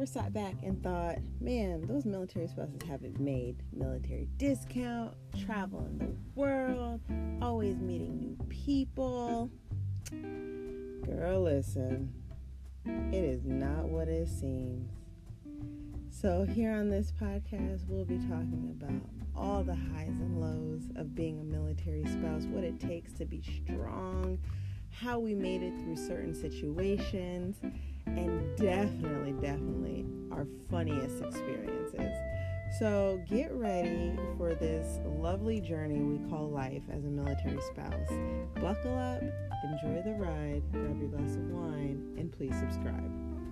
ever sat back and thought, man, those military spouses have it made? Military discount, traveling the world, always meeting new people. Girl, listen, it is not what it seems. So here on this podcast, we'll be talking about all the highs and lows of being a military spouse, what it takes to be strong, how we made it through certain situations, and definitely our funniest experiences. So get ready for this lovely journey we call life as a military spouse. Buckle up, enjoy the ride, grab your glass of wine, and please subscribe.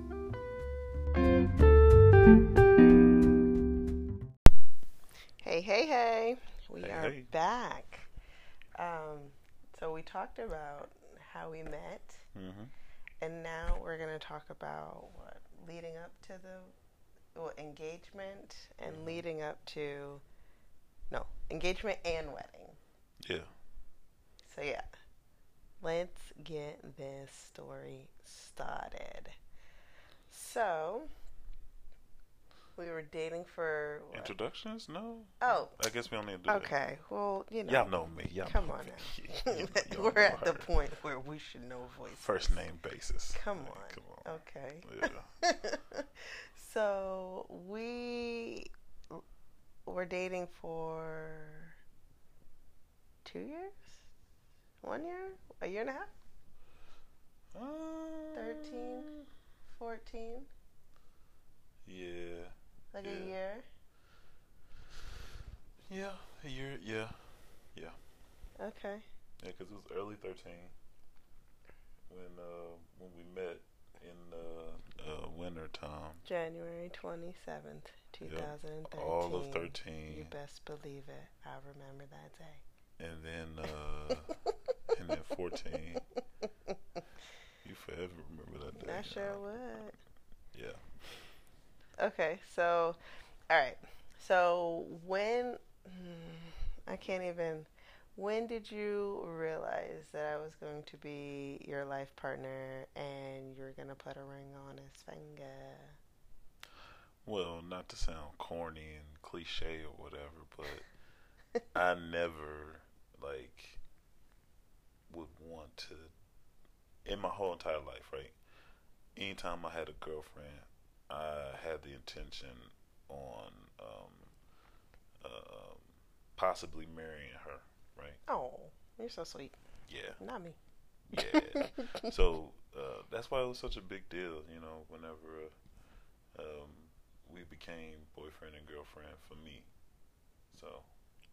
Hey. We are back. So we talked about how we met. Mm-hmm. And now we're going to talk about what leading up to the engagement and leading up to engagement and wedding. Yeah. So yeah, let's get this story started. So we were dating for what? Introductions? No. Oh, I guess we don't need to do okay. Well, y'all know me. Come on now. We're at the point where we should know voices. First name basis. Come on. Okay. Yeah. So we were dating for 2 years? 1 year? A year and a half? 13? 14? Yeah. Like a year? Yeah, a year. Yeah. Okay. Yeah, because it was early 13 when we met in winter time. January 27th, 2013. Yep. All of 13. You best believe it. I remember that day. And then 14. You forever remember that day. I sure would. Yeah. Okay, so, all right. So when did you realize that I was going to be your life partner and you were going to put a ring on his finger? Well, not to sound corny and cliche or whatever, but I never, would want to, in my whole entire life, right? Anytime I had a girlfriend, I had the intention on possibly marrying her, right? Oh, you're so sweet. Yeah. Not me. Yeah. So that's why it was such a big deal, whenever we became boyfriend and girlfriend for me. So.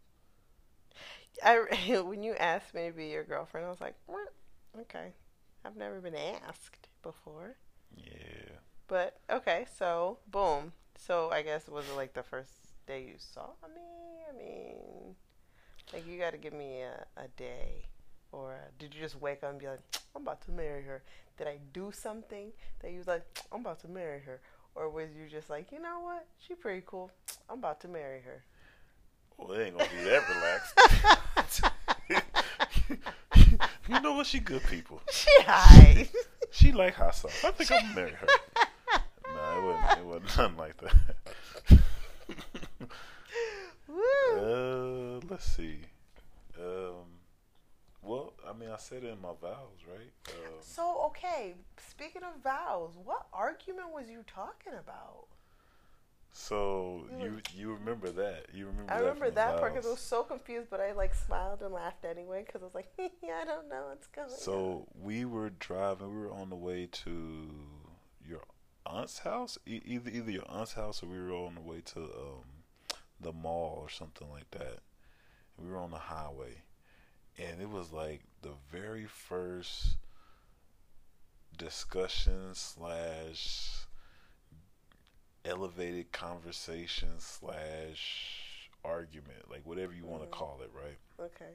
When you asked me to be your girlfriend, I was like, what? Okay. I've never been asked before. Yeah. But, okay, so, boom. So, I guess, was it like the first day you saw me? I mean, you got to give me a day. Or did you just wake up and be like, I'm about to marry her? Did I do something that you was like, I'm about to marry her? Or was you just like, you know what? She pretty cool. I'm about to marry her. Well, it ain't going to be that relaxed. You know what? She good people. She high. She like hot sauce. I think I'm going to marry her. No, it wasn't nothing like that. Woo. Let's see. Well, I mean, I said it in my vows, right? So, okay, speaking of vows, what argument was you talking about? So, you remember that? I remember that part because I was so confused, but I smiled and laughed anyway because I was like, I don't know what's going on. So, we were driving, we were on the way to your aunt's house, either your aunt's house or we were on the way to the mall or something like that. We were on the highway, and it was like the very first discussion / elevated conversation / argument, whatever you want to call it, right? Okay.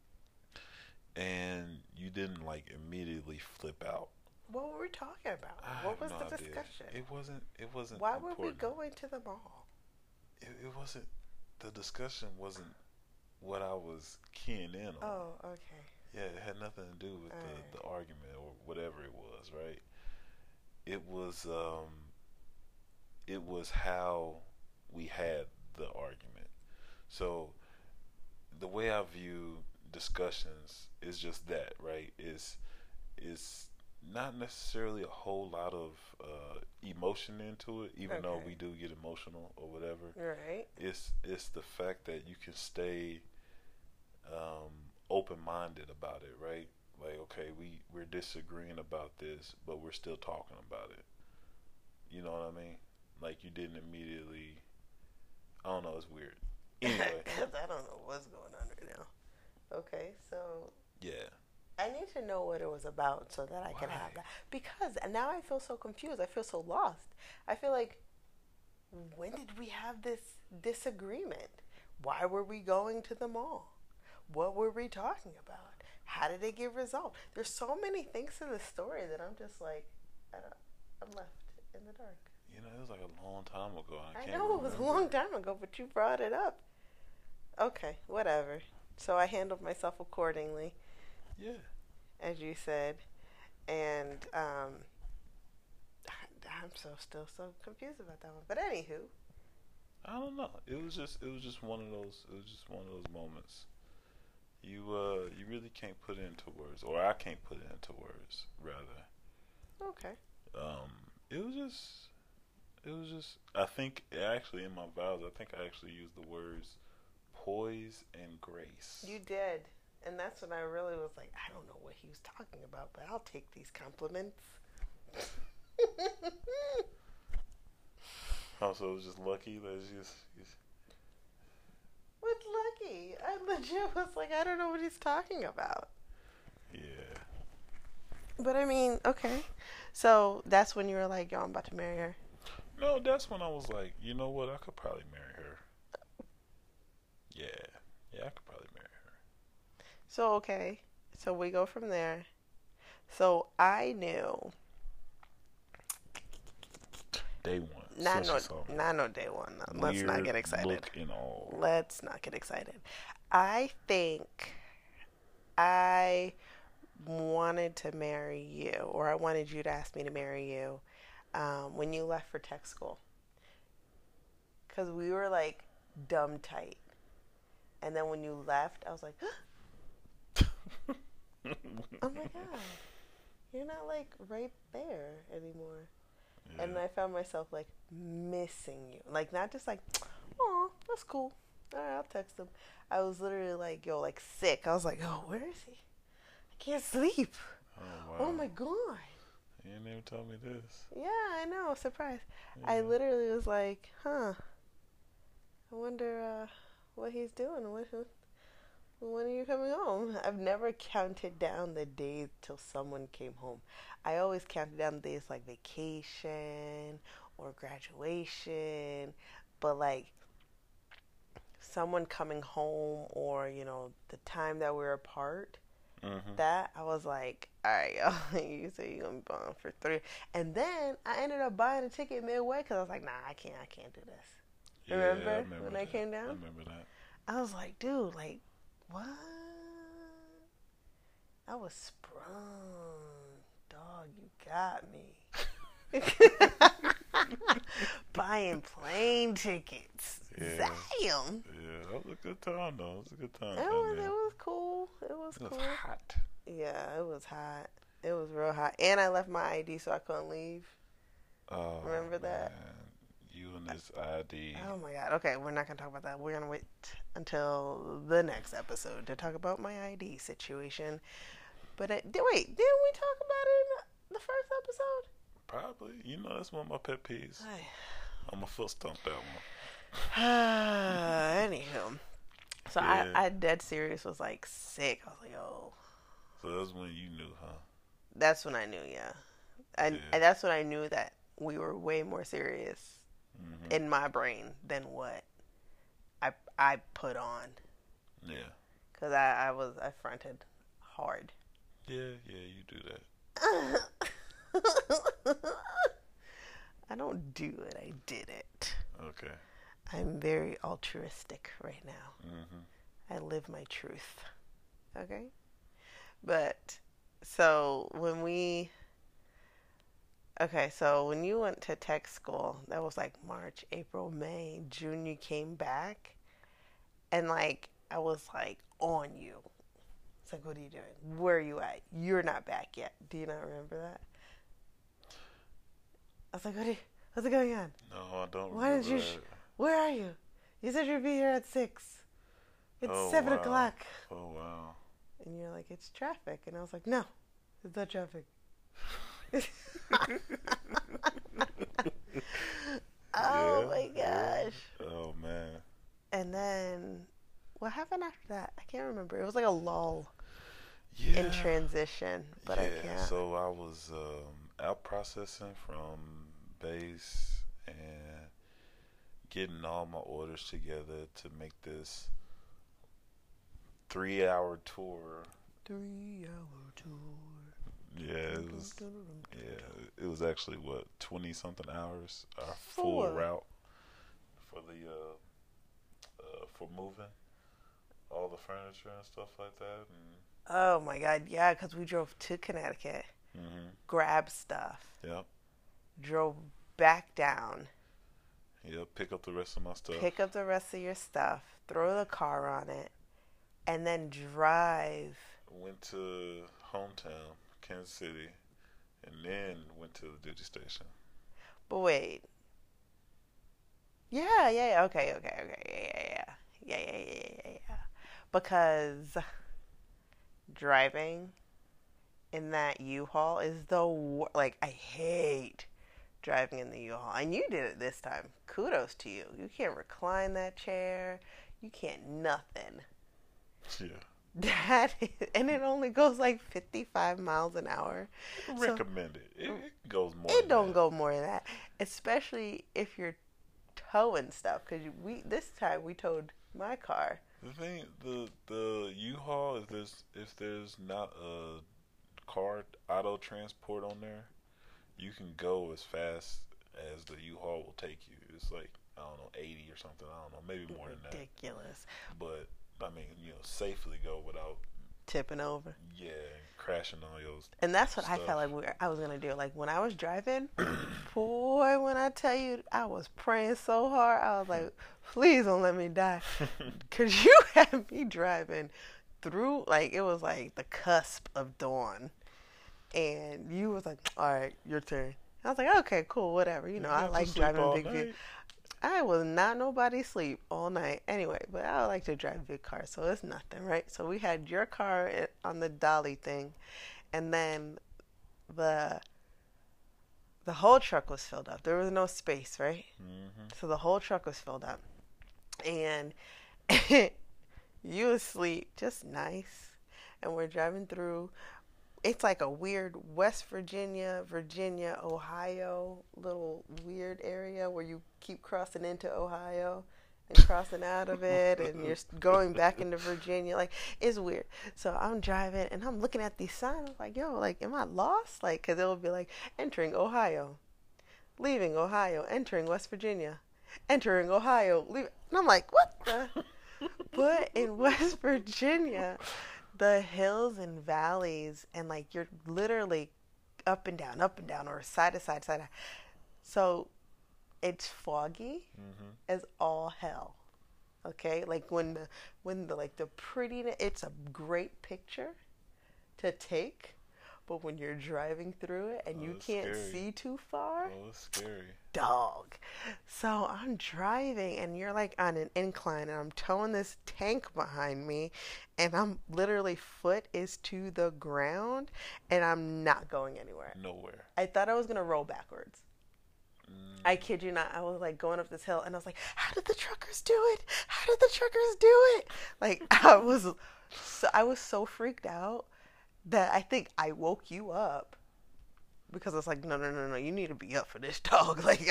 And you didn't immediately flip out. What were we talking about? What was the discussion? It wasn't. Why important. were we going to the mall? It wasn't. The discussion wasn't what I was keying in on. Oh, okay. Yeah, it had nothing to do with the argument or whatever it was, right? It was it was how we had the argument. So the way I view discussions is just that, right? Is not necessarily a whole lot of emotion into it, even though we do get emotional or whatever. Right. It's the fact that you can stay open minded about it, right? Like, okay, we're disagreeing about this, but we're still talking about it. You know what I mean? Like, you didn't immediately. I don't know. It's weird. Anyway. Because I don't know what's going on right now. Okay, so Yeah. I need to know what it was about so that I can have that. Because now I feel so confused. I feel so lost. I feel like, when did we have this disagreement? Why were we going to the mall? What were we talking about? How did it get resolved? There's so many things to the story that I'm just like, I'm left in the dark. You know, it was like a long time ago. I know it was a long time ago, but you brought it up. Okay, whatever. So I handled myself accordingly. Yeah. As you said. And I'm still so confused about that one. But anywho. I don't know. It was just one of those moments. You really can't put it into words, or I can't put it into words, rather. Okay. It was just I think actually in my vows I think I actually used the words poise and grace. You did. And that's when I really was like, I don't know what he was talking about, but I'll take these compliments. Oh, so it was just lucky that it's just What's lucky? I legit was like, I don't know what he's talking about. Yeah. But I mean, okay. So that's when you were like, yo, I'm about to marry her. No, that's when I was like, you know what, I could probably marry her. Yeah. Yeah, I could probably marry her. So, okay. So we go from there. So I knew. Day one. Not no day one. No. Let's not get excited. Look and all. Let's not get excited. I think I wanted to marry you, or I wanted you to ask me to marry you when you left for tech school. Because we were like dumb tight. And then when you left, I was like, oh my God, you're not like right there anymore. Yeah. And I found myself like missing you. Like, not just like, oh, that's cool. All right, I'll text him. I was literally like, yo, like sick. I was like, oh, where is he? I can't sleep. Oh, wow. Oh my God. You didn't even tell me this. Yeah, I know. Surprise. Yeah. I literally was like, I wonder what he's doing. When are you coming home? I've never counted down the days till someone came home. I always counted down the days like vacation or graduation. But like someone coming home, or, you know, the time that we're apart, that I was like, all right, yo, you say you're going to be gone for 3. And then I ended up buying a ticket midway because I was like, nah, I can't do this. Yeah, remember when I came down? I remember that. I was like, dude, like, what? I was sprung. Dog, you got me. Buying plane tickets. Yeah. Damn. Yeah, that was a good time, though. It was a good time. It was cool. It was cool. It was hot. Yeah, it was hot. It was real hot. And I left my ID so I couldn't leave. Oh, remember that? Man. You and this ID. Oh my God. Okay, we're not going to talk about that. We're going to wait until the next episode to talk about my ID situation. But wait, didn't we talk about it in the first episode? Probably. You know, that's one of my pet peeves. I'm a foot stomp that one. Anywho. So yeah. I dead serious was like sick. I was like, oh. So that's when you knew, huh? That's when I knew, yeah. And that's when I knew that we were way more serious in my brain than what I put on. Yeah. Because I fronted hard. Yeah, you do that. I don't do it. I did it. Okay. I'm very altruistic right now. I live my truth. Okay? But, so, when we Okay, so when you went to tech school, that was like March, April, May, June, you came back, and like I was like on you. It's like, what are you doing? Where are you at? You're not back yet. Do you not remember that? I was like, what's going on? No, I don't Why remember did you? that. Where are you? You said you'd be here at 6. It's Oh, 7 o'clock. Oh, wow. And you're like, it's traffic. And I was like, no, it's not traffic. Oh my gosh. Oh, man. And then what happened after that? I can't remember. It was like a lull Yeah. in transition, but I can't. So I was out processing from base and getting all my orders together to make this 3-hour tour. 3-hour tour. Yeah, it was actually what 20 something hours, our Four. full route for the for moving all the furniture and stuff like that. And Oh my God, yeah, because we drove to Connecticut, grabbed stuff, yep, drove back down, pick up the rest of my stuff. pick up the rest of your stuff, throw the car on it, and then drive. Went to hometown, Kansas City, and then went to the Digi station. But wait. Yeah, okay, yeah. Because driving in that U-Haul is like, I hate driving in the U-Haul. And you did it this time. Kudos to you. You can't recline that chair. You can't nothing. Yeah. And it only goes like 55 miles an hour. Recommend it. It goes more. It don't go more than that, especially if you're towing stuff. Because this time we towed my car. The thing, the U-Haul, if there's not a car auto transport on there, you can go as fast as the U-Haul will take you. It's like, I don't know, 80 or something. I don't know, maybe more than that. Ridiculous. But I mean, safely go without tipping over. Yeah, crashing all yours. And that's what stuff. I felt like I was gonna do. Like when I was driving, boy, when I tell you, I was praying so hard. I was like, please don't let me die, because you had me driving through, like, it was like the cusp of dawn, and you was like, all right, your turn. I was like, okay, cool, whatever. I like driving big vehicles. I was not nobody sleep all night anyway, but I like to drive big cars, so it's nothing, right? So we had your car on the dolly thing, and then the whole truck was filled up. There was no space, right? Mm-hmm. So the whole truck was filled up, and you asleep, just nice, and we're driving through. It's like a weird West Virginia, Ohio, little weird area where you keep crossing into Ohio and crossing out of it, and you're going back into Virginia. Like, it's weird. So I'm driving, and I'm looking at these signs. I'm like, yo, like, am I lost? Like, because it'll be like, entering Ohio, leaving Ohio, entering West Virginia, entering Ohio, leaving. And I'm like, what the? But in West Virginia, the hills and valleys, and like you're literally up and down, or side to side. So it's foggy as all hell. Okay, like when the prettiness, it's a great picture to take, but when you're driving through it and you can't see too far, it's scary. Dog. So I'm driving, and you're like on an incline, and I'm towing this tank behind me, and I'm literally foot is to the ground, and I'm not going anywhere. Nowhere. I thought I was gonna roll backwards. I kid you not. I was like going up this hill, and I was like, how did the truckers do it? How did the truckers do it? Like, I was so freaked out that I think I woke you up. Because it's like, no, you need to be up for this, dog. Like,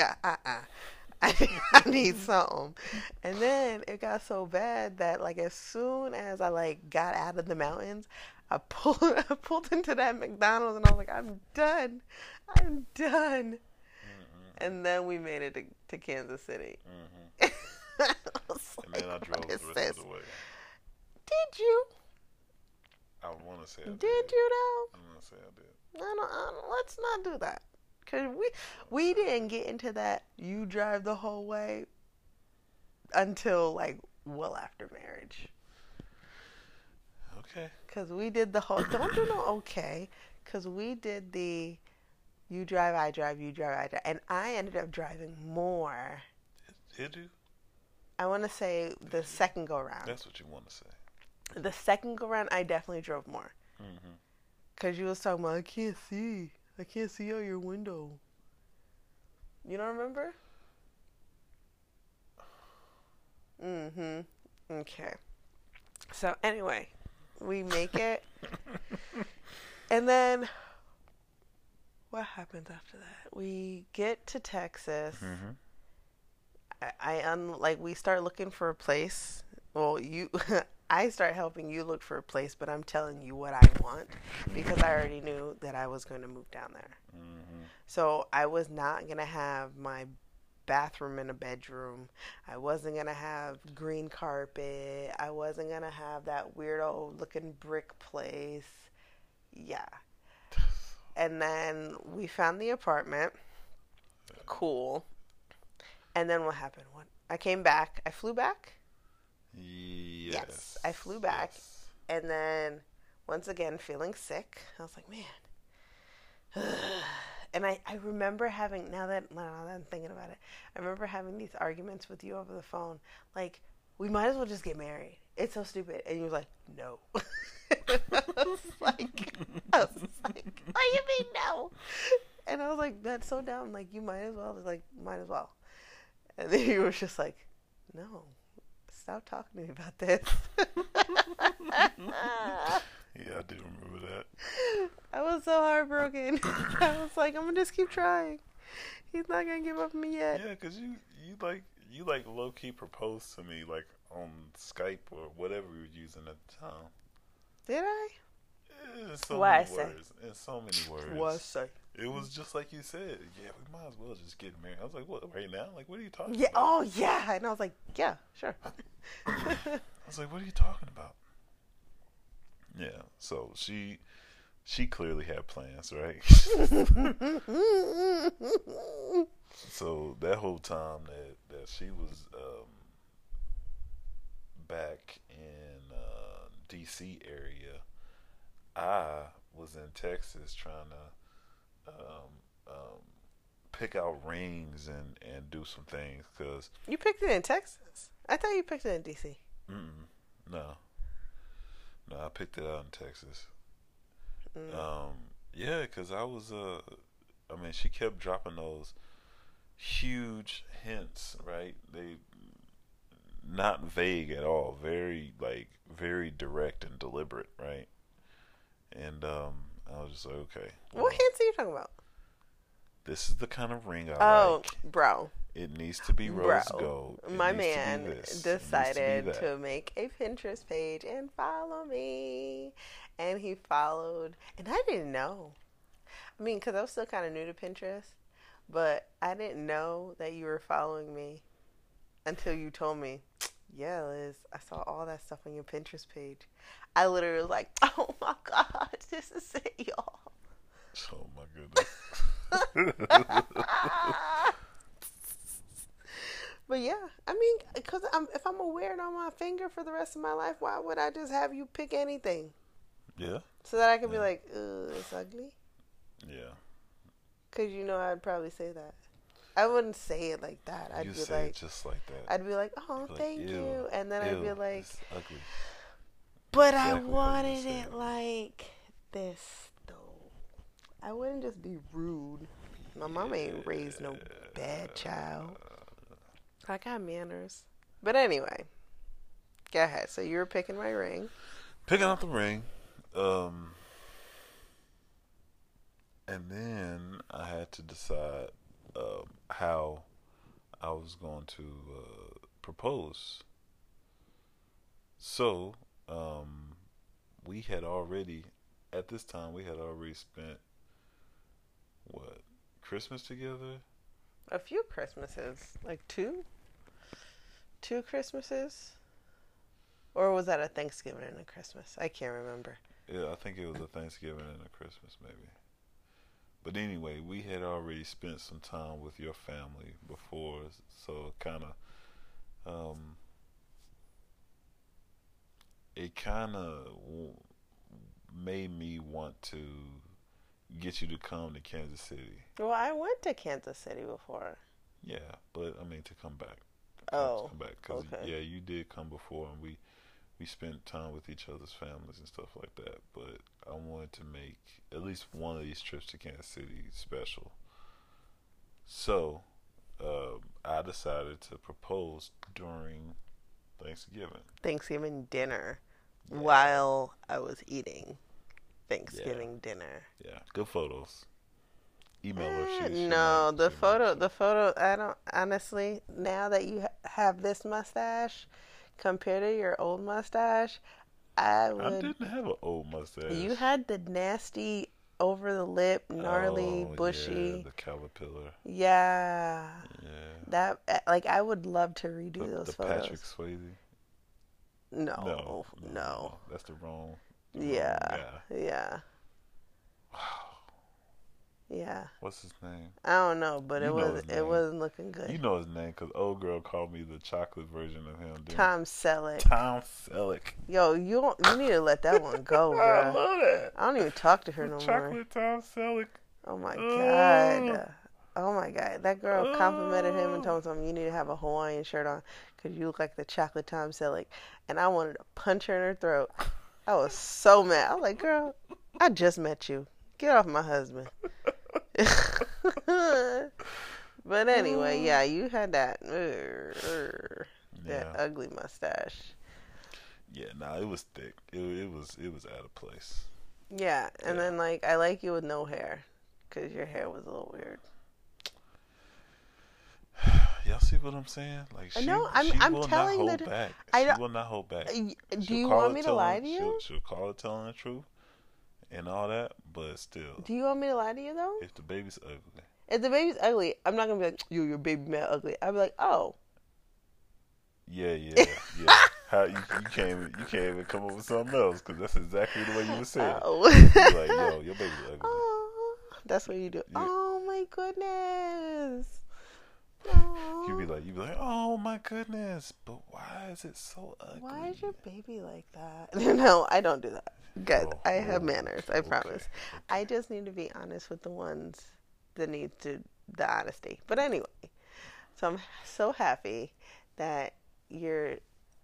I need something. And then it got so bad that, like, as soon as I, like, got out of the mountains, I pulled into that McDonald's, and I was like, I'm done. Mm-hmm. And then we made it to Kansas City. Mm-hmm. And then I drove the rest of the way. Did you? I want to say I did. Did you, though? I'm going to say I did. Let's not do that. Because we didn't get into that you drive the whole way until, like, well after marriage. Okay. Because we did the whole, don't do no okay. Because we did the you drive, I drive, you drive, I drive. And I ended up driving more. Did you? I want to say the second go round. That's what you want to say. The second go round, I definitely drove more. Mm-hmm. Because you was talking about, I can't see out your window. You don't remember? Mm-hmm. Okay. So anyway, we make it. And then what happens after that? We get to Texas. Mm-hmm. We start looking for a place. Well, I start helping you look for a place, but I'm telling you what I want because I already knew that I was going to move down there. Mm-hmm. So I was not going to have my bathroom in a bedroom. I wasn't going to have green carpet. I wasn't going to have that weirdo looking brick place. Yeah. And then we found the apartment. Cool. And then what happened? I came back. I flew back. Yes. I flew back. Yes. And then, once again, feeling sick. I was like, man. And I remember having, now that I'm thinking about it, I remember having these arguments with you over the phone. Like, we might as well just get married. It's so stupid. And you were like, no. I was like, what do you mean no? And I was like, that's so dumb. Like, you might as well. Like, might as well. And then you were just like, no. Stop talking to me about this. Yeah, I do remember that. I was so heartbroken. I was like, I'm gonna just keep trying. He's not gonna give up on me yet. Yeah, because you low key proposed to me like on Skype or whatever we were using at the time. Did I? In so What I many say? words. In so many words. What I say? It was just like you said. Yeah, we might as well just get married. I was like, what, right now? Like, what are you talking Yeah. about? Oh, yeah. And I was like, yeah, sure. I was like, what are you talking about? Yeah. So she clearly had plans, right? So that whole time that she was back in DC area, I was in Texas trying to pick out rings and do some things because You picked it in Texas. I thought you picked it in D.C. no, I picked it out in Texas. Mm. Yeah, because I was I mean, she kept dropping those huge hints, right? They not vague at all, very direct and deliberate, right? And I was just like, okay, well, What hints are you talking about? this is the kind of ring I Oh, like. bro. It needs to be rose gold. It My needs to be man this. It needs decided be to that. make a Pinterest page and follow me. And he followed. And I didn't know. I mean, because I was still kind of new to Pinterest. But I didn't know that you were following me until you told me, yeah, Liz, I saw all that stuff on your Pinterest page. I literally was like, oh my God, this is it, y'all. Oh my goodness. But yeah, I mean, because if I'm gonna wear it on my finger for the rest of my life, why would I just have you pick anything? Yeah. So that I could be like, it's ugly? Yeah. Because you know I'd probably say that. I wouldn't say it like that. I'd You be say like, it just like that. I'd be like, oh, You'd be like, thank ew, you. And then I'd be ew, like, it's ugly. but Exactly I how you wanted say it it. like this, though. I wouldn't just be rude. My mom ain't raised no bad child. I got manners. But anyway, go ahead. So you were picking my ring. Picking out the ring. And then I had to decide how I was going to propose. So, we had already, at this time, we had already spent, Christmas together? A few Christmases. Like two? 2 Christmases? Or was that a Thanksgiving and a Christmas? I can't remember. Yeah, I think it was a Thanksgiving and a Christmas, maybe. But anyway, we had already spent some time with your family before, so um, it kind of made me want to get you to come to Kansas City. Well, I went to Kansas City before. Yeah, but I mean to come back. Oh, to come back because okay. yeah, you did come before, and we spent time with each other's families and stuff like that. But I wanted to make at least one of these trips to Kansas City special. So I decided to propose during Thanksgiving dinner Yeah. while I was eating Thanksgiving dinner. Yeah, good photos. Email her. No, the photo. I don't honestly. Now that you have this mustache compared to your old mustache, I would. I didn't have an old mustache. You had the nasty, over the lip, gnarly, bushy. Yeah, the caterpillar. Yeah. Yeah. That like I would love to redo those the photos. Patrick Swayze. No. That's the wrong. Yeah. Wrong guy. Yeah. Wow. Yeah. What's his name? I don't know, but You know his it name. wasn't looking good. You know his name because old girl called me the chocolate version of him. Didn't Tom Selleck. Tom Selleck. Yo, you need to let that one go, bro. I love that. I don't even talk to her no more. Chocolate Tom Selleck. Oh my god. Oh my god. That girl complimented him and told him you need to have a Hawaiian shirt on because you look like the chocolate Tom Selleck. And I wanted to punch her in her throat. I was so mad. I was like, girl, I just met you. Get off my husband. But anyway, yeah, you had that ugly mustache. Yeah, nah, it was thick. It was out of place. Yeah, and Yeah. then like I like you with no hair because your hair was a little weird. Y'all see what I'm saying? Like she, No, I'm will telling not hold the- back. I She don't- will not hold back. Do She'll you call want it me to telling- lie to you? She'll call it telling the truth and all that, but still, Do you want me to lie to you though? if the baby's ugly, If the baby's ugly, I'm not gonna be like, your baby mad ugly. I'll be like, oh. yeah. How you can't even come up with something else because that's exactly the way you were saying. Oh. You're like, yo, your baby's ugly. Oh, that's what you do. Yeah. Oh my goodness. You be like, oh my goodness, but why is it so ugly? Why is your baby like that? No, I don't do that. Guys, Oh, I have oh, manners. I promise. okay. I just need to be honest with the ones that need the honesty. But anyway, so I'm so happy that you're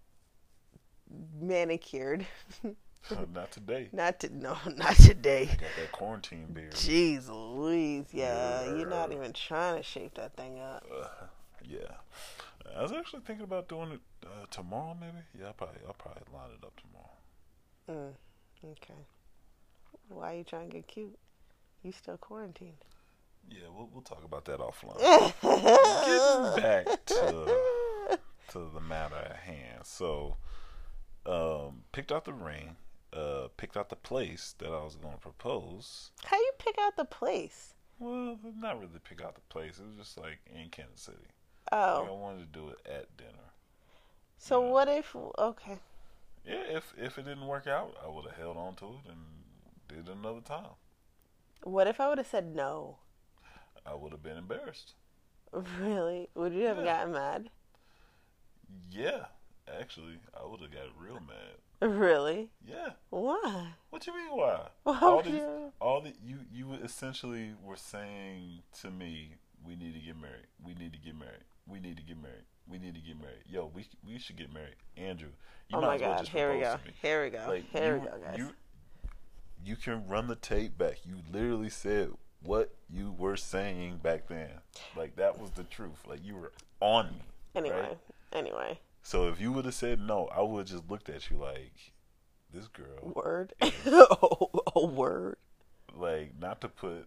manicured. Not today. Not today. Got that quarantine beard. Jeez Louise, yeah, you're not even trying to shape that thing up. Yeah, I was actually thinking about doing it tomorrow. Maybe. Yeah, I'll probably line it up tomorrow. Okay. Why are you trying to get cute? You still quarantined. Yeah, we'll talk about that offline. Getting back to the matter at hand. So, picked out the ring. Picked out the place that I was going to propose. How you pick out the place? Well, not really pick out the place. It was just like in Kansas City. Oh. Like I wanted to do it at dinner. So Yeah. what if? Okay. Yeah, if it didn't work out, I would have held on to it and did it another time. What if I would have said no? I would have been embarrassed. Really? Would you have Yeah. gotten mad? Yeah, actually, I would have got real mad. Really? Yeah. Why? What you mean? Why? Why would you? You essentially were saying to me, we need to get married. We need to get married. We need to get married. We need to get married. Yo, we should get married. Andrew, you Oh might my as well God! just Here we propose go. to me. Here we go. Like, Here we go, guys. You can run the tape back. You literally said what you were saying back then. Like that was the truth. Like you were on me. Anyway. Right? So if you would have said no, I would have just looked at you like, this girl. Word. Oh, word. Like not to put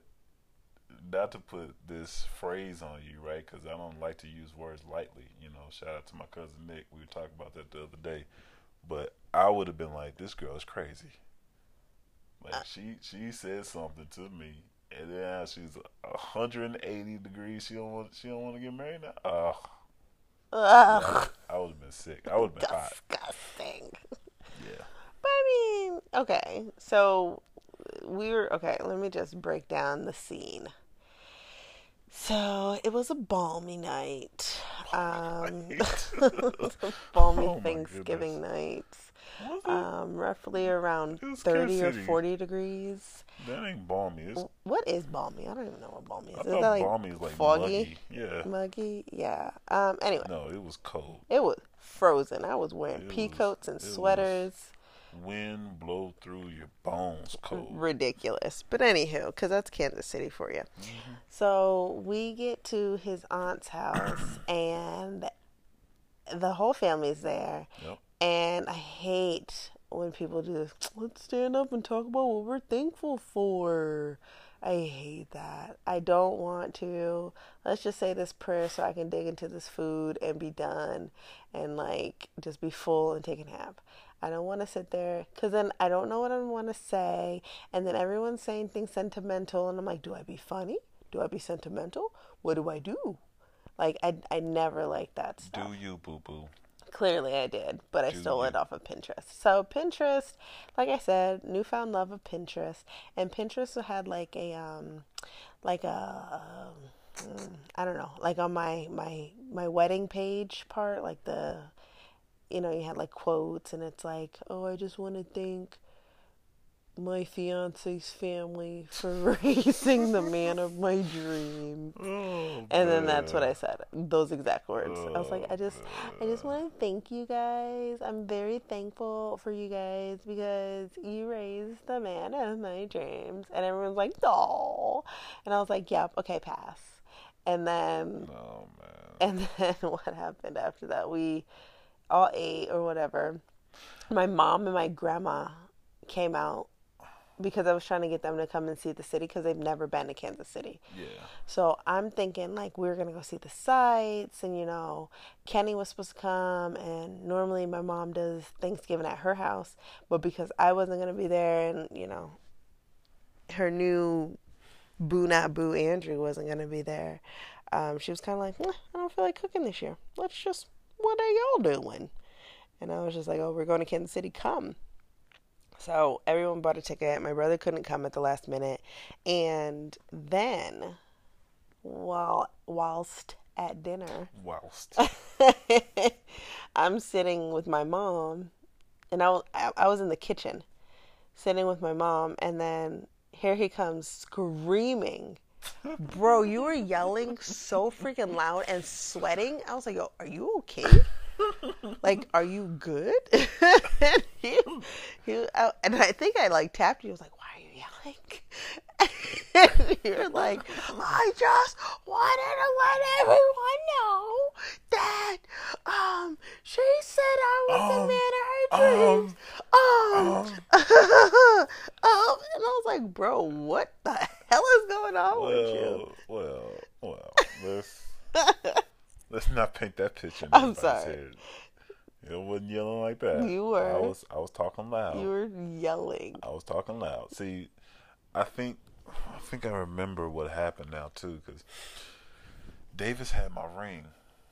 this phrase on you, right? Because I don't like to use words lightly. You know, shout out to my cousin Nick. We were talking about that the other day. But I would have been like, this girl is crazy. Like she said something to me, and then now she's 180 degrees. She don't want to get married now. Ugh. I would have been sick. I would have been hot. Disgusting. Yeah. But I mean, okay. So okay, let me just break down the scene. So it was a balmy night. Balmy Oh my Thanksgiving goodness. night. Was it? Roughly around It was 30 or Kansas City. 40 degrees. That ain't balmy. It's, What is balmy? I don't even know what balmy is. I Is thought that like balmy is like foggy? muggy. Yeah. Muggy? Yeah. Anyway, No, it was cold. it was frozen. I was wearing It pea was- coats and it was- sweaters. Wind blow through your bones cold. Ridiculous. But anywho, because that's Kansas City for you. So we get to his aunt's house, and the whole family's there. Yep. And I hate when people do this. Let's stand up and talk about what we're thankful for. I hate that. I don't want to. Let's just say this prayer so I can dig into this food and be done and like just be full and take a nap. I don't want to sit there because then I don't know what I want to say. And then everyone's saying things sentimental. And I'm like, do I be funny? Do I be sentimental? What do I do? Like, I never liked that stuff. Do you, boo boo? Clearly I did, but I Do stole it you? off of Pinterest. So Pinterest, like I said, newfound love of Pinterest, and Pinterest had like a I don't know, like on my wedding page part, like you had like quotes, and it's like, oh, I just want to thank my fiance's family for raising the man of my dreams. Oh, And then that's man. what I said. Those exact words. I was like, Oh, I just want to thank you guys. I'm very thankful for you guys because you raised the man of my dreams. And everyone's like, oh. And I was like, yep, okay, pass. And then, Oh, man. and then what happened after that? We all ate or whatever. My mom and my grandma came out because I was trying to get them to come and see the city because they've never been to Kansas City. Yeah. So I'm thinking like we're going to go see the sights, and Kenny was supposed to come, and normally my mom does Thanksgiving at her house, but because I wasn't going to be there, and her new boo not boo Andrew wasn't going to be there, she was kind of like, I don't feel like cooking this year. What are y'all doing? And I was just like, oh, we're going to Kansas City, come. So everyone bought a ticket. My brother couldn't come at the last minute. And then, whilst at dinner, I'm sitting with my mom, and I was in the kitchen, sitting with my mom, and then here he comes screaming. Bro, you were yelling so freaking loud and sweating. I was like, yo, are you okay? Like, are you good? And I think I like tapped you. I was like, why are you yelling? And you're like, I just wanted to let everyone know that she said I was the man of her dreams. And I was like, bro, what the hell is going on with you? Well, let's not paint that picture. in I'm anybody's sorry. head. It wasn't yelling like that. You were. I was talking loud. You were yelling. I was talking loud. See, I think I remember what happened now too, because Davis had my ring.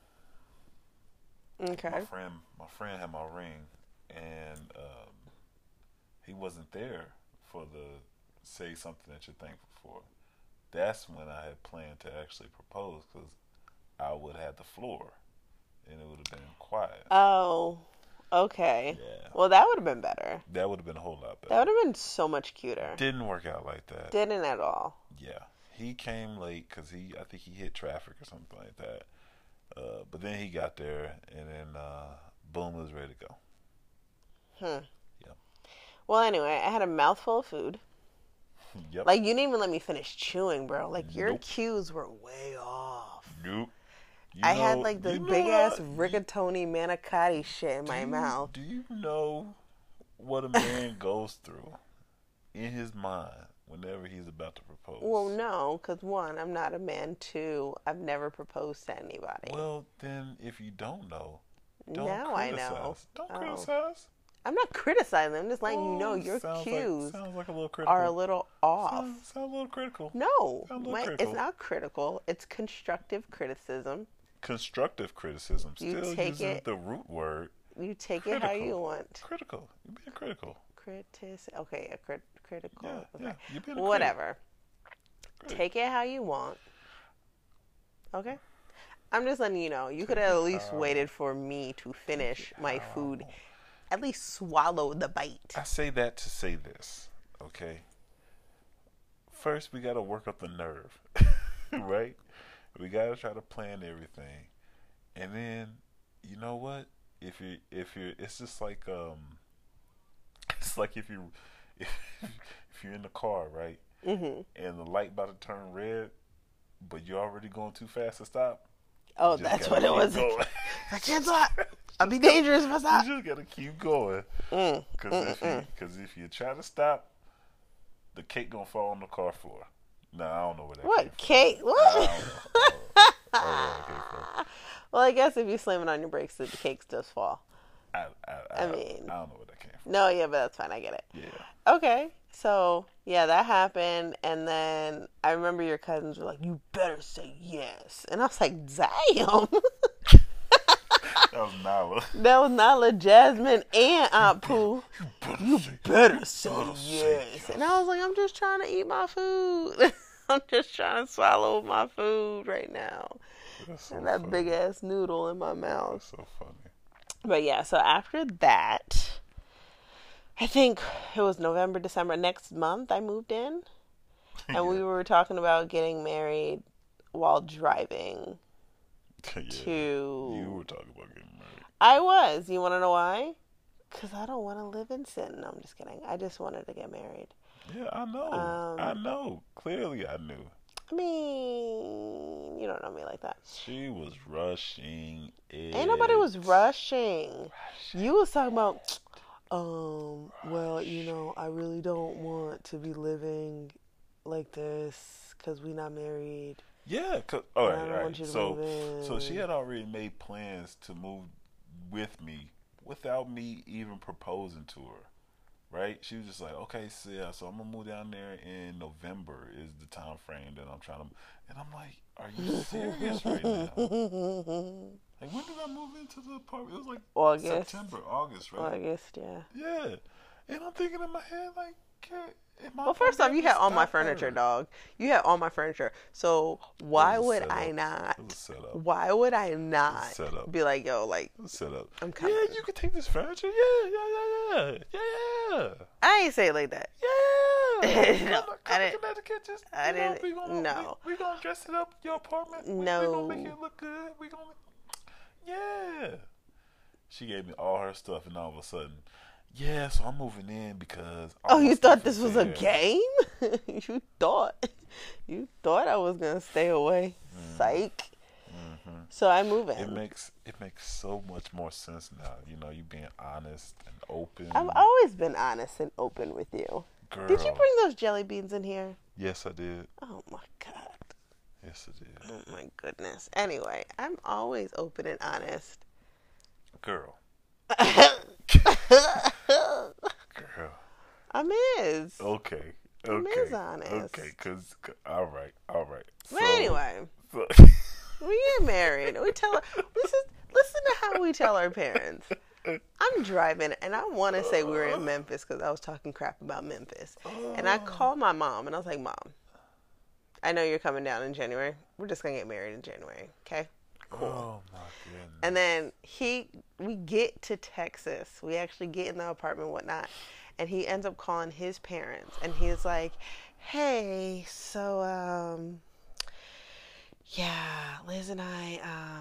Okay. My friend had my ring, and he wasn't there for the say something that you're thankful for. That's when I had planned to actually propose, because I would have the floor, and it would have been quiet. Oh, okay. Yeah. Well, that would have been better. That would have been a whole lot better. That would have been so much cuter. Didn't work out like that. Didn't at all. Yeah, he came late because I think he hit traffic or something like that. But then he got there, and then boom, it was ready to go. Yep. Well, anyway, I had a mouthful of food. Yep. Like, you didn't even let me finish chewing, bro. Like, your Nope. cues were way off. Nope. I had like this big ass what? rigatoni manicotti shit in my mouth. Do you know what a man goes through in his mind whenever he's about to propose? Well, no, because one, I'm not a man. Two, I've never proposed to anybody. Well, then if you don't know, don't Now I know. criticize. Don't Oh. criticize. I'm not criticizing them. I'm just letting you know Oh, your cues sounds like a little critical. are a little off. Sounds a little critical. No, Sounds a little it's critical. not critical. It's constructive criticism. Constructive criticism. You Still take using it- the root word. You take it how you Critical. want. Critical. You're being critical. Okay, critical. Yeah, Okay. yeah. You've been a Whatever. critic. Take it how you want. Okay? I'm just letting you know. You could Take have it at least how- waited for me to finish my how I food. want. At least swallow the bite. I say that to say this, okay? First, we got to work up the nerve, right? We got to try to plan everything. And then, you know what? If you're, it's just like, it's like if you're in the car, right? Mm-hmm. And the light about to turn red, but you're already going too fast to stop. Oh, You just that's gotta what it keep was. going. I can't stop. I'll be dangerous if I stop. You just gotta keep going. Because if you try to stop, the cake gonna fall on the car floor. No, I don't know where that What, came Kate? from. What? I don't know. I don't know where that came from. Well, I guess if you slam it on your brakes, the cakes does fall. I mean- I don't know where that came from. No, yeah, but that's fine. I get it. Yeah. Okay. So, yeah, that happened. And then I remember your cousins were like, you better say yes. And I was like, damn. That was Nala. That was Nala, Jasmine, and Aunt Pooh. You better say yes. And I was like, I'm just trying to eat my food. I'm just trying to swallow my food right now. That's so And that funny. big ass noodle in my mouth. That's so funny. But yeah, so after that, I think it was November, December. Next month, I moved in. And we were talking about getting married while driving Yeah. to... You were talking about getting married. I was. You want to know why? Because I don't want to live in sin. No, I'm just kidding. I just wanted to get married. Yeah, I know. I know. Clearly, I knew. I mean, you don't know me like that. She was rushing it. Ain't nobody was rushing. You was talking about, well, you know, I really don't want to be living like this because we not married. Yeah, I all don't right. want you to So, move so she in. had already made plans to move with me without me even proposing to her. Right? She was just like, okay, so yeah, so I'm gonna move down there in November is the time frame that I'm trying to. And I'm like, are you serious right now? Like, when did I move into the apartment? It was like August. September, August, right? August, yeah. Yeah. And I'm thinking in my head, like, Well, first off, you had all my furniture, dog. You had all my furniture. So why would I not? It was set up. Why would I not set up. be like, yo, like, It was set up. I'm coming. Yeah, you can take this furniture. Yeah. I ain't say it like that. Yeah. No, come I to didn't- Connecticut. Just, I you know, didn't- no. We gonna dress it up, your apartment. We No. gonna make it look good. We gonna, yeah. She gave me all her stuff, and all of a sudden, yeah. So I'm moving in because. all Oh, my you stuff thought this is was a there. game? You thought I was gonna stay away. Psych. So I move in. It makes so much more sense now. You know, you being honest and open. I've always been honest and open with you. Girl. Did you bring those jelly beans in here? Yes, I did. Oh my god. Yes, I did. Oh my goodness. Anyway, I'm always open and honest. Girl. Girl. I'm is. Okay. I'm Okay. is honest. Okay. Cause all right. But anyway, So, we get married. We tell her. Listen to how we tell our parents. I'm driving, and I want to say we were in Memphis because I was talking crap about Memphis. And I called my mom, and I was like, Mom, I know you're coming down in January. We're just going to get married in January, okay? Cool. oh my goodness. And then we get to Texas. We actually get in the apartment and whatnot. And he ends up calling his parents. And he's like, hey, so, yeah, Liz and I,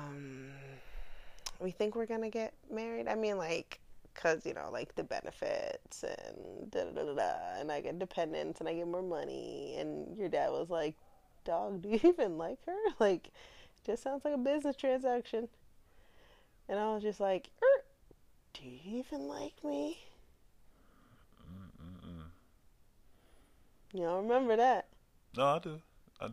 we think we're going to get married. I mean, like, because, you know, like the benefits and da-da-da-da-da. And I get dependents and I get more money. And your dad was like, dog, do you even like her? Like, just sounds like a business transaction. And I was just like, do you even like me? You don't remember that? No, I do.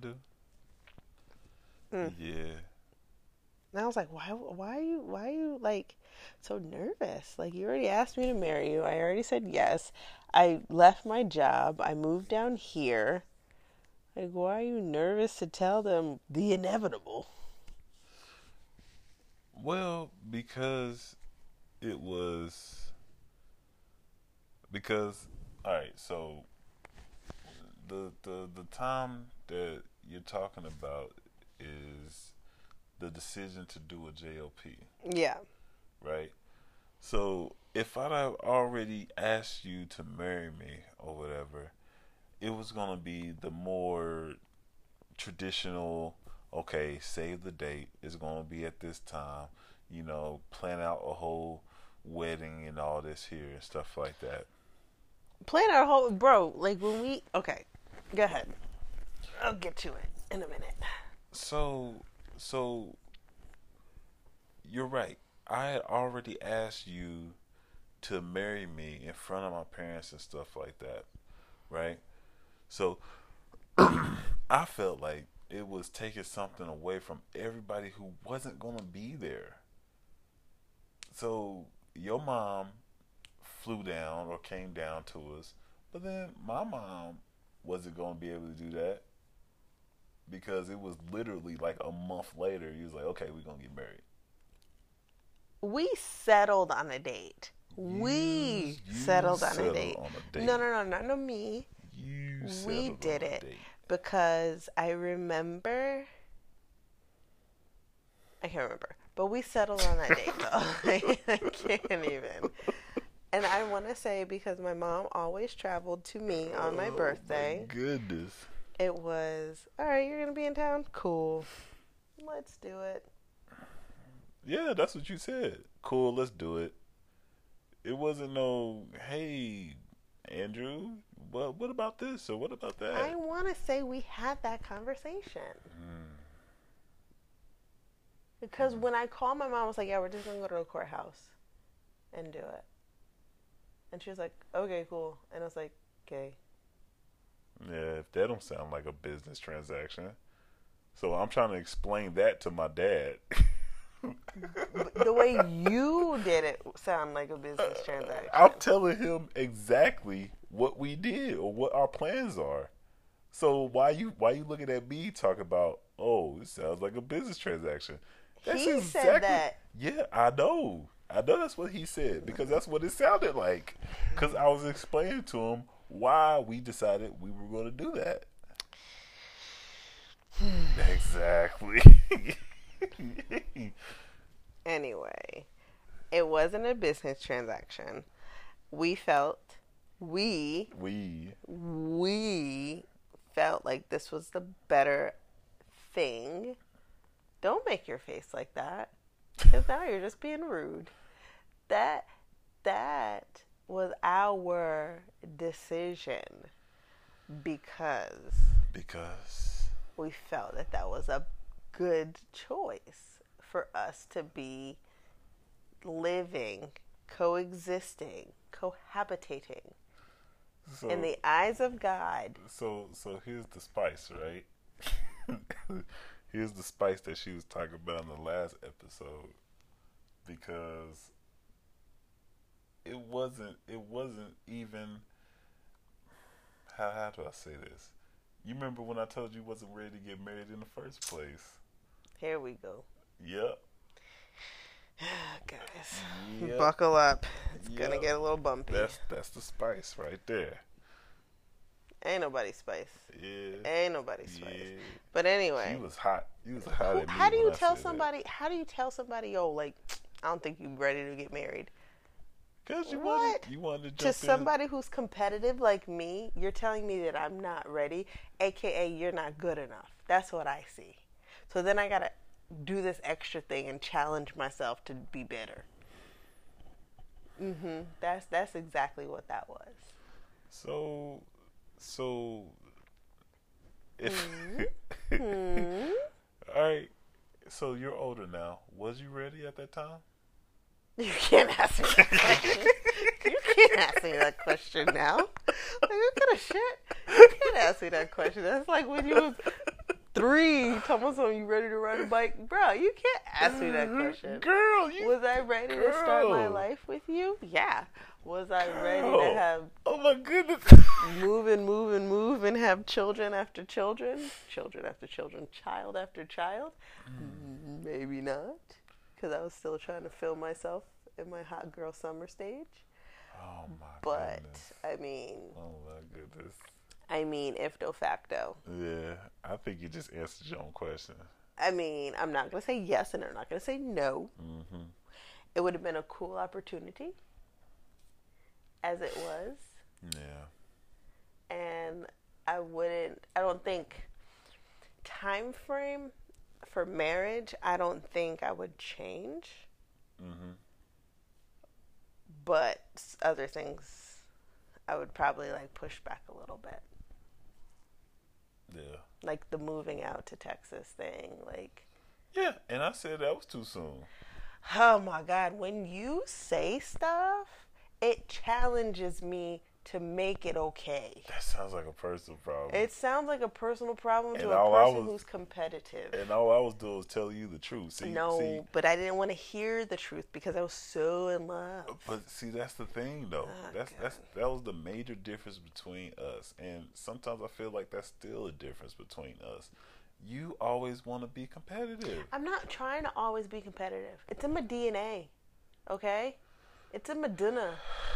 Yeah. And I was like, why are you like so nervous? Like, you already asked me to marry you. I already said yes. I left my job. I moved down here. Like, why are you nervous to tell them the inevitable? Well, because all right, so the time that you're talking about is the decision to do a JOP, Yeah. right? So if I'd have already asked you to marry me or whatever, it was gonna be the more traditional. Okay, save the date. It's gonna be at this time. Plan out a whole wedding and all this here and stuff like that. Plan our whole, bro. Like when we, okay, go ahead. I'll get to it in a minute. So you're right. I had already asked you to marry me in front of my parents and stuff like that, right? So I felt like it was taking something away from everybody who wasn't going to be there. So your mom flew down or came down to us, but then my mom wasn't going to be able to do that because it was literally like a month later. He was like, okay, we're going to get married. We settled on a date. We settled on a date. No, not me. We did it because I can't remember, but we settled on that date though. I can't even. And I want to say because my mom always traveled to me on my birthday. My goodness. It was, all right, you're going to be in town? Cool. Let's do it. Yeah, that's what you said. Cool, let's do it. It wasn't no, hey, Andrew, what about this or what about that? I want to say we had that conversation. Because when I called my mom, I was like, yeah, we're just going to go to the courthouse and do it. And she was like, okay, cool. And I was like, okay. Yeah, if that don't sound like a business transaction. So I'm trying to explain that to my dad. The way you did it sound like a business transaction. I'm telling him exactly what we did or what our plans are. So why you looking at me talking about, oh, it sounds like a business transaction? That's he said that. Yeah, I know that's what he said because that's what it sounded like. Because I was explaining to him why we decided we were going to do that. Exactly. Anyway, it wasn't a business transaction. We felt like this was the better thing. Don't make your face like that, because now you're just being rude. That was our decision because we felt that was a good choice for us to be living, coexisting, cohabitating in the eyes of God. So here's the spice, right? Here's the spice that she was talking about in the last episode, because it wasn't even, how do I say this? You remember when I told you wasn't ready to get married in the first place? Here we go. Yep. Guys, buckle up. It's gonna get a little bumpy. That's the spice right there. Ain't nobody spice. Yeah. Ain't nobody spice. Yeah. But anyway, She was hot. You was hot at me. how do you tell somebody? How do you tell somebody? Yo, like, I don't think you're ready to get married. Because you wanted to jump to somebody who's competitive like me, you're telling me that I'm not ready, aka you're not good enough. That's what I see. So then I gotta do this extra thing and challenge myself to be better. That's exactly what that was. So if all right, so you're older now. Was you ready at that time? You can't ask me that question. You can't ask me that question now. Like, what kind of shit? You can't ask me that question. That's like when you was 3, talking about you ready to ride a bike. Bro, you can't ask me that question. Girl, was I ready to start my life with you? Yeah. Was I ready to have... Oh, my goodness. move and have children after children? Children after children, child after child? Maybe not. Because I was still trying to feel myself in my hot girl summer stage. Oh, my goodness. But, goodness. I mean... Oh, my goodness. I mean, if de facto. Yeah, I think you just answered your own question. I mean, I'm not going to say yes and I'm not going to say no. Mm-hmm. It would have been a cool opportunity, as it was. Yeah. And I don't think time frame for marriage, I don't think I would change. Mm-hmm. But other things, I would probably like push back a little bit. Yeah. Like the moving out to Texas thing, like. Yeah, and I said that was too soon. Oh my God, when you say stuff, it challenges me to make it okay. That sounds like a personal problem. It sounds like a personal problem to And a person who's competitive. And all I was doing was telling you the truth. See, but I didn't want to hear the truth because I was so in love. But see, that's the thing, though. That was the major difference between us. And sometimes I feel like that's still a difference between us. You always want to be competitive. I'm not trying to always be competitive. It's in my DNA, okay? It's in my DNA.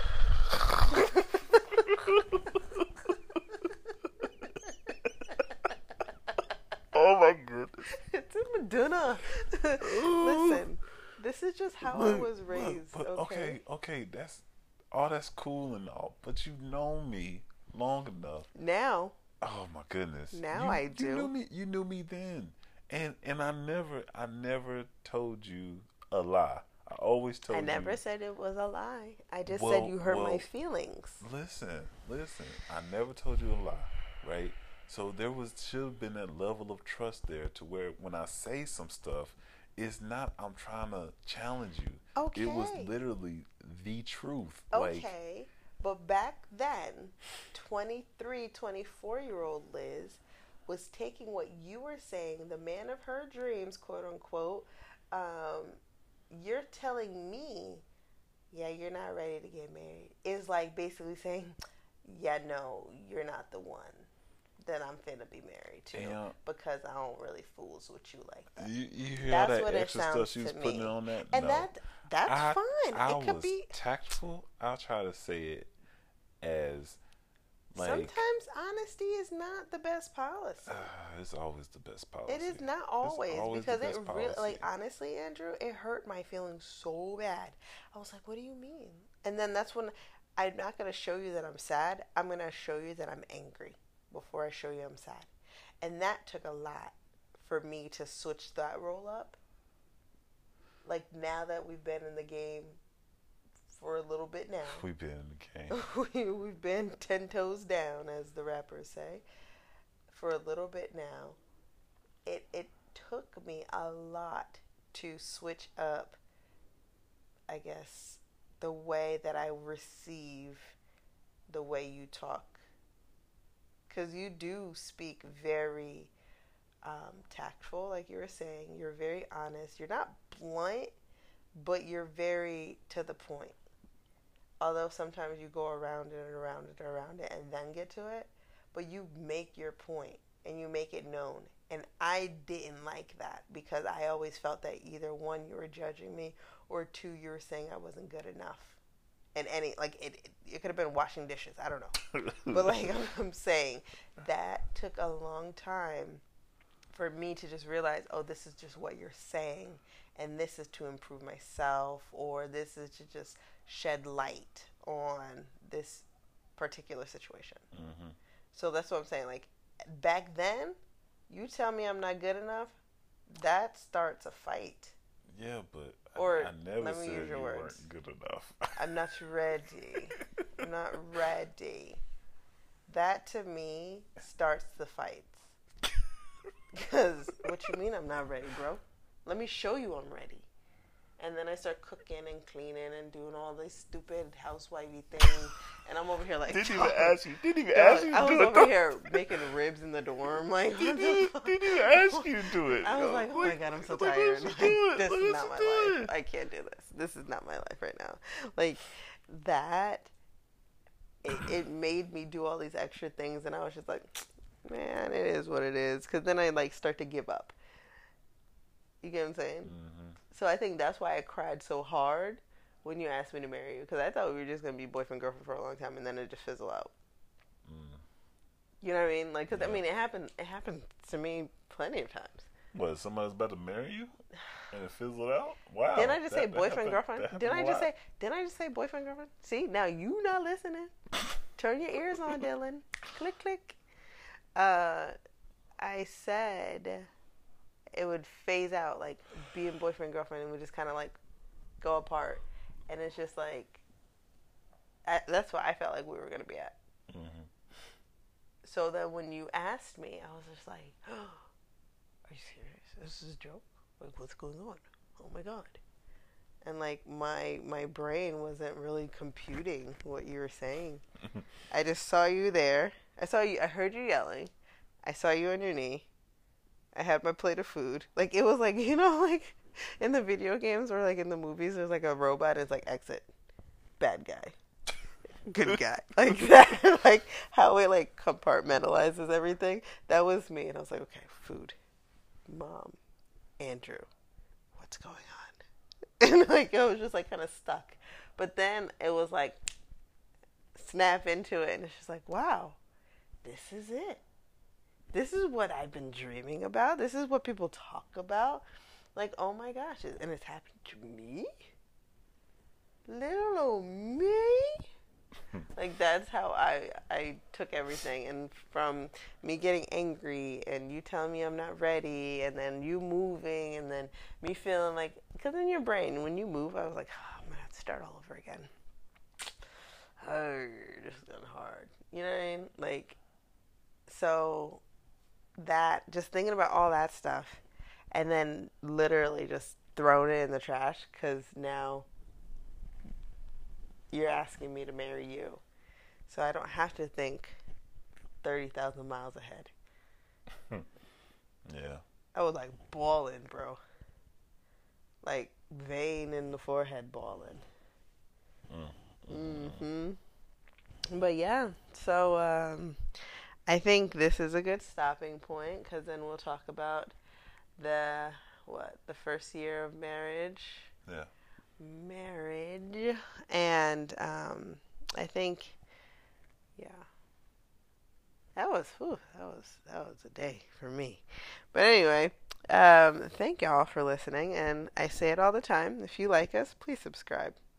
Oh my goodness. It's in my DNA. Listen, this is just how I was raised, okay, that's cool and all, but you know me long enough. Now. Oh my goodness. Now I do. You knew me then. And I never told you a lie. I always told you. I never said it was a lie. I just said you hurt my feelings. Listen. I never told you a lie, right? So there should have been that level of trust there to where when I say some stuff, it's not I'm trying to challenge you. Okay. It was literally the truth. Okay. But back then, 23, 24-year-old Liz was taking what you were saying, the man of her dreams, quote unquote, you're telling me, yeah, you're not ready to get married. Is like basically saying, yeah, no, you're not the one that I'm finna be married to because I don't really fools with you like that. You hear all that extra stuff she was putting on that? And no. That's fine. It could be tactful. I'll try to say it as like sometimes honesty is not the best policy. It's always the best policy. It is not always because it really, like, honestly, Andrew, it hurt my feelings so bad. I was like, "What do you mean?" And then that's when I'm not going to show you that I'm sad. I'm going to show you that I'm angry before I show you I'm sad. And that took a lot for me to switch that role up. Like, now that we've been in the game for a little bit now. We've been in the game. We've been 10 toes down, as the rappers say, for a little bit now. It took me a lot to switch up, I guess, the way that I receive the way you talk. Because you do speak very tactful, like you were saying. You're very honest. You're not blunt, but you're very to the point. Although sometimes you go around it and around it and around it and then get to it. But you make your point and you make it known. And I didn't like that because I always felt that either one, you were judging me, or two, you were saying I wasn't good enough. And it could have been washing dishes. I don't know. But like I'm saying, that took a long time for me to just realize, oh, this is just what you're saying. And this is to improve myself, or this is to just shed light on this particular situation. Mm-hmm. So that's what I'm saying. Like, back then, you tell me I'm not good enough, that starts a fight. Yeah, but I never said you weren't good enough. I'm not ready. I'm not ready. That, to me, starts the fights. Because, what you mean I'm not ready, bro? Let me show you I'm ready. And then I start cooking and cleaning and doing all these stupid housewifey things. And I'm over here like... Didn't even ask you to do it. I was over here making ribs in the dorm. Like, didn't even ask you to do it. I was like, oh my God, I'm so tired. Like, this is not my life. I can't do this. This is not my life right now. Like, that, it made me do all these extra things. And I was just like, man, it is what it is. Because then I, like, start to give up. You get what I'm saying? Mm-hmm. So I think that's why I cried so hard when you asked me to marry you. Because I thought we were just going to be boyfriend, girlfriend for a long time, and then it just fizzled out. You know what I mean? Like, cause I mean, it happened to me plenty of times. What, somebody's about to marry you and it fizzled out? Wow. Didn't I just say boyfriend, happened- girlfriend? that Didn't I happened just say boyfriend, girlfriend? See, now you not listening. Turn your ears on, Dylan. Click, click. I said it would phase out, like being boyfriend, girlfriend, and we just kind of like go apart. And it's just like, that's what I felt like we were going to be at. Mm-hmm. So then when you asked me, I was just like, oh, are you serious? This is a joke? Like, what's going on? Oh my God. And like my brain wasn't really computing what you were saying. I just saw you there. I heard you yelling. I saw you on your knee. I had my plate of food. Like, it was like, you know, like in the video games or like in the movies, there's like a robot. It's like exit, bad guy, good guy, like that. Like how it like compartmentalizes everything. That was me, and I was like, okay, food, mom, Andrew, what's going on? And like I was just like kind of stuck. But then it was like snap into it, and it's just like, wow, this is it. This is what I've been dreaming about. This is what people talk about. Like, oh my gosh, and it's happened to me? Little old me? Like, that's how I took everything. And from me getting angry and you telling me I'm not ready and then you moving and then me feeling like, because in your brain, when you move, I was like, oh, I'm going to have to start all over again. Oh, this is going hard. You know what I mean? Like, so that, just thinking about all that stuff and then literally just throwing it in the trash because now you're asking me to marry you. So I don't have to think 30,000 miles ahead. Yeah. I was like bawling, bro. Like vein in the forehead bawling. But yeah, so I think this is a good stopping point because then we'll talk about the first year of marriage. Yeah. Marriage. And I think, yeah, that was a day for me. But anyway, thank y'all for listening, and I say it all the time. If you like us, please subscribe.